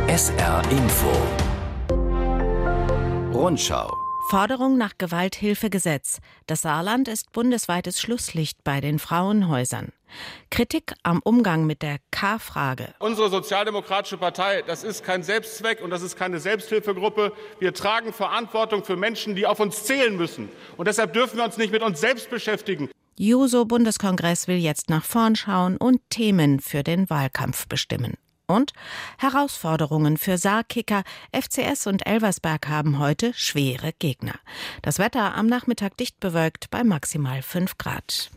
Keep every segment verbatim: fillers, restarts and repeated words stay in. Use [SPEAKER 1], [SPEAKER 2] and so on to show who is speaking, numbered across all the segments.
[SPEAKER 1] S R Info Rundschau.
[SPEAKER 2] Forderung nach Gewalthilfegesetz. Das Saarland ist bundesweites Schlusslicht bei den Frauenhäusern. Kritik am Umgang mit der K-Frage.
[SPEAKER 3] Unsere Sozialdemokratische Partei, das ist kein Selbstzweck und das ist keine Selbsthilfegruppe. Wir tragen Verantwortung für Menschen, die auf uns zählen müssen. Und deshalb dürfen wir uns nicht mit uns selbst beschäftigen.
[SPEAKER 2] Juso-Bundeskongress will jetzt nach vorn schauen und Themen für den Wahlkampf bestimmen. Und Herausforderungen für Saarkicker. F C S und Elversberg haben heute schwere Gegner. Das Wetter am Nachmittag dicht bewölkt bei maximal fünf Grad.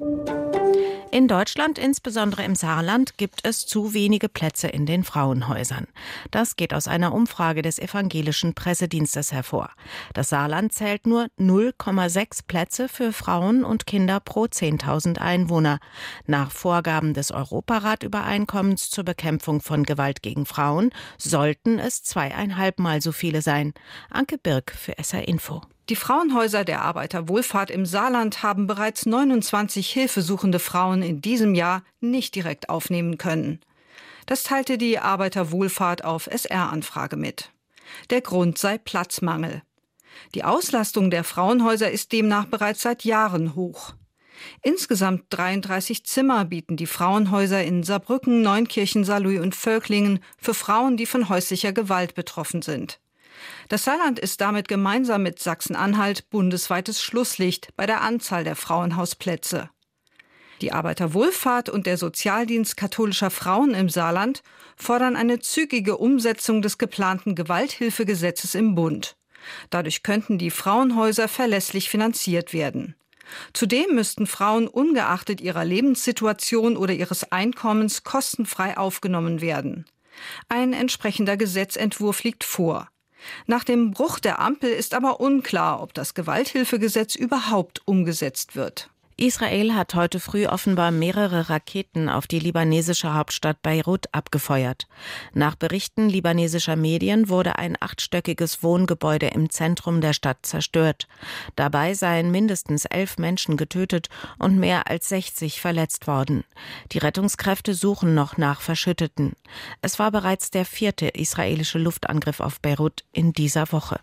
[SPEAKER 2] In Deutschland, insbesondere im Saarland, gibt es zu wenige Plätze in den Frauenhäusern. Das geht aus einer Umfrage des evangelischen Pressedienstes hervor. Das Saarland zählt nur null Komma sechs Plätze für Frauen und Kinder pro zehntausend Einwohner. Nach Vorgaben des Europarat-Übereinkommens zur Bekämpfung von Gewalt gegen Frauen sollten es zweieinhalb Mal so viele sein. Anke Birk für S R Info.
[SPEAKER 4] Die Frauenhäuser der Arbeiterwohlfahrt im Saarland haben bereits neunundzwanzig hilfesuchende Frauen in diesem Jahr nicht direkt aufnehmen können. Das teilte die Arbeiterwohlfahrt auf S R-Anfrage mit. Der Grund sei Platzmangel. Die Auslastung der Frauenhäuser ist demnach bereits seit Jahren hoch. Insgesamt dreiunddreißig Zimmer bieten die Frauenhäuser in Saarbrücken, Neunkirchen, Saarlouis und Völklingen für Frauen, die von häuslicher Gewalt betroffen sind. Das Saarland ist damit gemeinsam mit Sachsen-Anhalt bundesweites Schlusslicht bei der Anzahl der Frauenhausplätze. Die Arbeiterwohlfahrt und der Sozialdienst katholischer Frauen im Saarland fordern eine zügige Umsetzung des geplanten Gewalthilfegesetzes im Bund. Dadurch könnten die Frauenhäuser verlässlich finanziert werden. Zudem müssten Frauen ungeachtet ihrer Lebenssituation oder ihres Einkommens kostenfrei aufgenommen werden. Ein entsprechender Gesetzentwurf liegt vor. Nach dem Bruch der Ampel ist aber unklar, ob das Gewalthilfegesetz überhaupt umgesetzt wird.
[SPEAKER 2] Israel hat heute früh offenbar mehrere Raketen auf die libanesische Hauptstadt Beirut abgefeuert. Nach Berichten libanesischer Medien wurde ein achtstöckiges Wohngebäude im Zentrum der Stadt zerstört. Dabei seien mindestens elf Menschen getötet und mehr als sechzig verletzt worden. Die Rettungskräfte suchen noch nach Verschütteten. Es war bereits der vierte israelische Luftangriff auf Beirut in dieser Woche.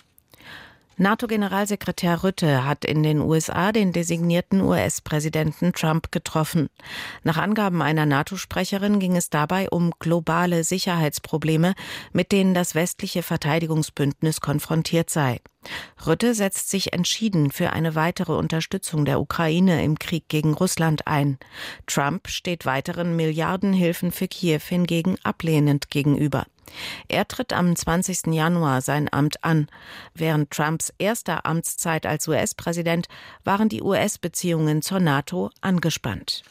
[SPEAKER 2] NATO-Generalsekretär Rutte hat in den U S A den designierten U S-Präsidenten Trump getroffen. Nach Angaben einer NATO-Sprecherin ging es dabei um globale Sicherheitsprobleme, mit denen das westliche Verteidigungsbündnis konfrontiert sei. Rutte setzt sich entschieden für eine weitere Unterstützung der Ukraine im Krieg gegen Russland ein. Trump steht weiteren Milliardenhilfen für Kiew hingegen ablehnend gegenüber. Er tritt am zwanzigsten Januar sein Amt an. Während Trumps erster Amtszeit als U S-Präsident waren die U S-Beziehungen zur NATO angespannt.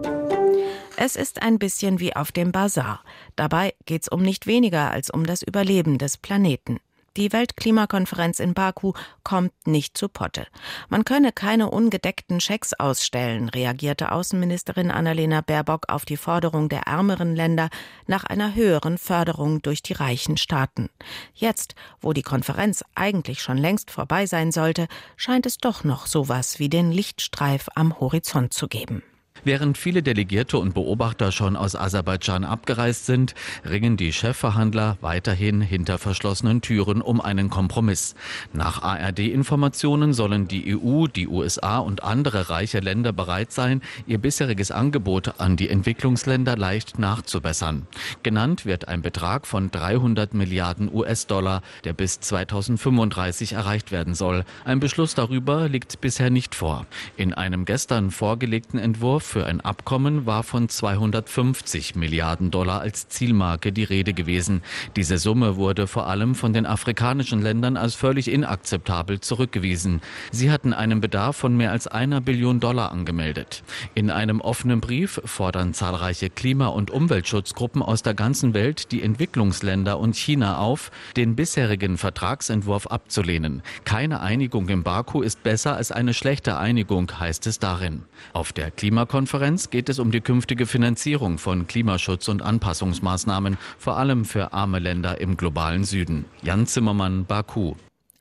[SPEAKER 2] Es ist ein bisschen wie auf dem Basar. Dabei geht's um nicht weniger als um das Überleben des Planeten. Die Weltklimakonferenz in Baku kommt nicht zu Potte. Man könne keine ungedeckten Schecks ausstellen, reagierte Außenministerin Annalena Baerbock auf die Forderung der ärmeren Länder nach einer höheren Förderung durch die reichen Staaten. Jetzt, wo die Konferenz eigentlich schon längst vorbei sein sollte, scheint es doch noch sowas wie den Lichtstreif am Horizont zu geben.
[SPEAKER 5] Während viele Delegierte und Beobachter schon aus Aserbaidschan abgereist sind, ringen die Chefverhandler weiterhin hinter verschlossenen Türen um einen Kompromiss. Nach A R D-Informationen sollen die E U, die U S A und andere reiche Länder bereit sein, ihr bisheriges Angebot an die Entwicklungsländer leicht nachzubessern. Genannt wird ein Betrag von dreihundert Milliarden U S-Dollar, der bis zweitausendfünfunddreißig erreicht werden soll. Ein Beschluss darüber liegt bisher nicht vor. In einem gestern vorgelegten Entwurf für ein Abkommen war von zweihundertfünfzig Milliarden Dollar als Zielmarke die Rede gewesen. Diese Summe wurde vor allem von den afrikanischen Ländern als völlig inakzeptabel zurückgewiesen. Sie hatten einen Bedarf von mehr als einer Billion Dollar angemeldet. In einem offenen Brief fordern zahlreiche Klima- und Umweltschutzgruppen aus der ganzen Welt die Entwicklungsländer und China auf, den bisherigen Vertragsentwurf abzulehnen. Keine Einigung in Baku ist besser als eine schlechte Einigung, heißt es darin. Auf der Klimakonferenz geht es um die künftige Finanzierung von Klimaschutz- und Anpassungsmaßnahmen, vor allem für arme Länder im globalen Süden. Jan Zimmermann, Baku.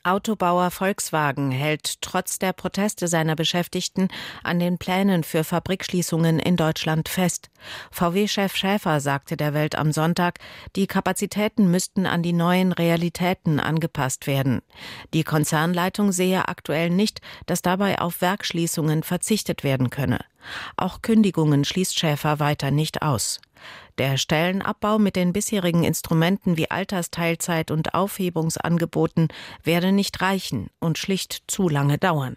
[SPEAKER 2] Autobauer Volkswagen hält trotz der Proteste seiner Beschäftigten an den Plänen für Fabrikschließungen in Deutschland fest. V W-Chef Schäfer sagte der Welt am Sonntag, die Kapazitäten müssten an die neuen Realitäten angepasst werden. Die Konzernleitung sehe aktuell nicht, dass dabei auf Werksschließungen verzichtet werden könne. Auch Kündigungen schließt Schäfer weiter nicht aus. Der Stellenabbau mit den bisherigen Instrumenten wie Altersteilzeit und Aufhebungsangeboten werde nicht reichen und schlicht zu lange dauern.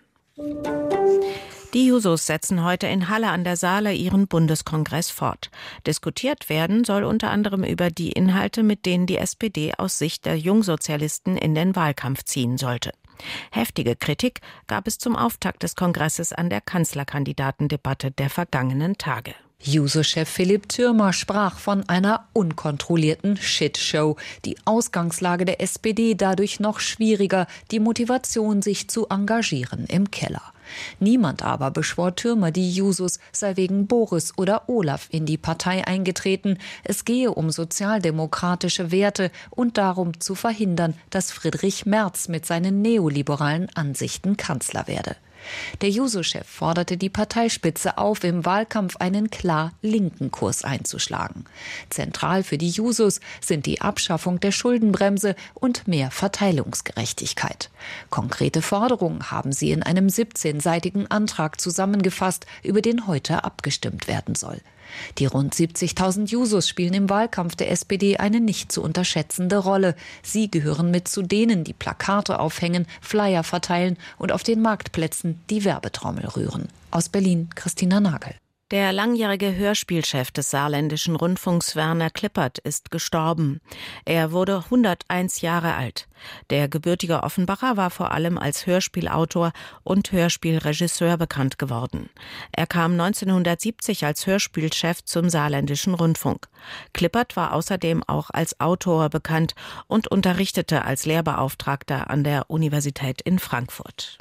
[SPEAKER 2] Die Jusos setzen heute in Halle an der Saale ihren Bundeskongress fort. Diskutiert werden soll unter anderem über die Inhalte, mit denen die S P D aus Sicht der Jungsozialisten in den Wahlkampf ziehen sollte. Heftige Kritik gab es zum Auftakt des Kongresses an der Kanzlerkandidatendebatte der vergangenen Tage.
[SPEAKER 1] Juso-Chef Philipp Thürmer sprach von einer unkontrollierten Shitshow. Die Ausgangslage der S P D dadurch noch schwieriger, die Motivation, sich zu engagieren, im Keller. Niemand aber beschwor Thürmer, die Jusos sei wegen Boris oder Olaf in die Partei eingetreten. Es gehe um sozialdemokratische Werte und darum zu verhindern, dass Friedrich Merz mit seinen neoliberalen Ansichten Kanzler werde. Der Juso-Chef forderte die Parteispitze auf, im Wahlkampf einen klar linken Kurs einzuschlagen. Zentral für die Jusos sind die Abschaffung der Schuldenbremse und mehr Verteilungsgerechtigkeit. Konkrete Forderungen haben sie in einem siebzehnseitigen Antrag zusammengefasst, über den heute abgestimmt werden soll. Die rund siebzigtausend Jusos spielen im Wahlkampf der S P D eine nicht zu unterschätzende Rolle. Sie gehören mit zu denen, die Plakate aufhängen, Flyer verteilen und auf den Marktplätzen die Werbetrommel rühren. Aus Berlin, Christina Nagel.
[SPEAKER 2] Der langjährige Hörspielchef des Saarländischen Rundfunks Werner Klippert ist gestorben. Er wurde hunderteins Jahre alt. Der gebürtige Offenbacher war vor allem als Hörspielautor und Hörspielregisseur bekannt geworden. Er kam neunzehnhundertsiebzig als Hörspielchef zum Saarländischen Rundfunk. Klippert war außerdem auch als Autor bekannt und unterrichtete als Lehrbeauftragter an der Universität in Frankfurt.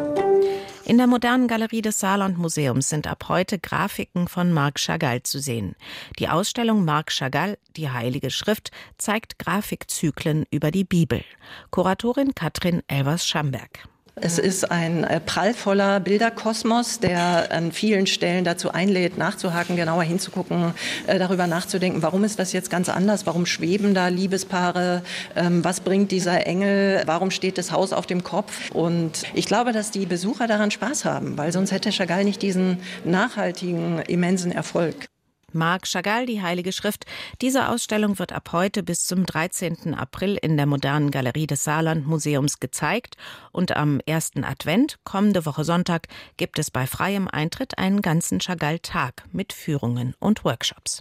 [SPEAKER 2] In der modernen Galerie des Saarland-Museums sind ab heute Grafiken von Marc Chagall zu sehen. Die Ausstellung Marc Chagall, die Heilige Schrift, zeigt Grafikzyklen über die Bibel. Kuratorin Katrin Elvers-Schamberg.
[SPEAKER 6] Es ist ein prallvoller Bilderkosmos, der an vielen Stellen dazu einlädt, nachzuhaken, genauer hinzugucken, darüber nachzudenken, warum ist das jetzt ganz anders, warum schweben da Liebespaare, was bringt dieser Engel, warum steht das Haus auf dem Kopf. Und ich glaube, dass die Besucher daran Spaß haben, weil sonst hätte Chagall nicht diesen nachhaltigen, immensen Erfolg.
[SPEAKER 2] Marc Chagall, die Heilige Schrift. Diese Ausstellung wird ab heute bis zum dreizehnten April in der modernen Galerie des Saarland-Museums gezeigt. Und am ersten Advent, kommende Woche Sonntag, gibt es bei freiem Eintritt einen ganzen Chagall-Tag mit Führungen und Workshops.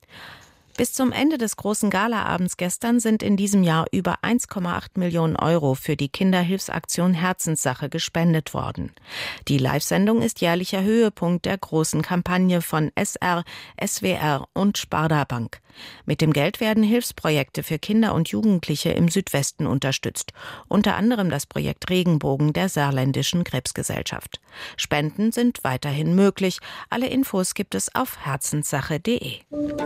[SPEAKER 2] Bis zum Ende des großen Galaabends gestern sind in diesem Jahr über eins Komma acht Millionen Euro für die Kinderhilfsaktion Herzenssache gespendet worden. Die Live-Sendung ist jährlicher Höhepunkt der großen Kampagne von S R, S W R und Sparda Bank. Mit dem Geld werden Hilfsprojekte für Kinder und Jugendliche im Südwesten unterstützt, unter anderem das Projekt Regenbogen der Saarländischen Krebsgesellschaft. Spenden sind weiterhin möglich. Alle Infos gibt es auf herzenssache punkt de.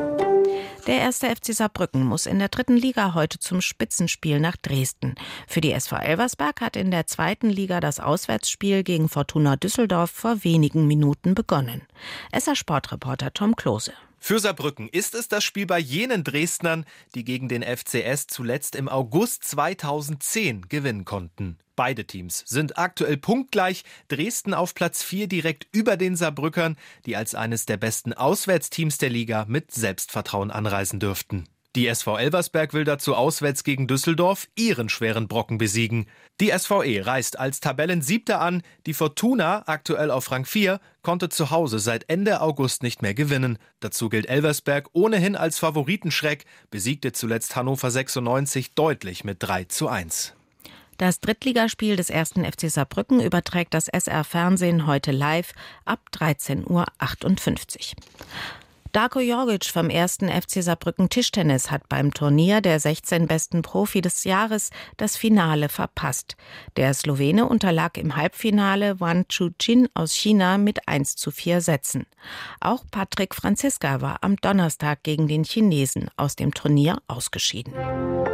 [SPEAKER 2] Der erste F C Saarbrücken muss in der dritten Liga heute zum Spitzenspiel nach Dresden. Für die S V Elversberg hat in der zweiten Liga das Auswärtsspiel gegen Fortuna Düsseldorf vor wenigen Minuten begonnen. S R-Sportreporter Tom Klose.
[SPEAKER 7] Für Saarbrücken ist es das Spiel bei jenen Dresdnern, die gegen den F C S zuletzt im August zweitausendzehn gewinnen konnten. Beide Teams sind aktuell punktgleich, Dresden auf Platz vier direkt über den Saarbrückern, die als eines der besten Auswärtsteams der Liga mit Selbstvertrauen anreisen dürften. Die S V Elversberg will dazu auswärts gegen Düsseldorf ihren schweren Brocken besiegen. Die S V E reist als Tabellensiebter an, die Fortuna, aktuell auf Rang vier, konnte zu Hause seit Ende August nicht mehr gewinnen. Dazu gilt Elversberg ohnehin als Favoritenschreck, besiegte zuletzt Hannover sechsundneunzig deutlich mit drei zu eins.
[SPEAKER 2] Das Drittligaspiel des ersten F C Saarbrücken überträgt das S R-Fernsehen heute live ab dreizehn Uhr achtundfünfzig. Darko Jorgic vom ersten F C Saarbrücken Tischtennis hat beim Turnier der sechzehn besten Profi des Jahres das Finale verpasst. Der Slowene unterlag im Halbfinale Wan Chu-Jin aus China mit eins zu vier Sätzen. Auch Patrick Franziska war am Donnerstag gegen den Chinesen aus dem Turnier ausgeschieden.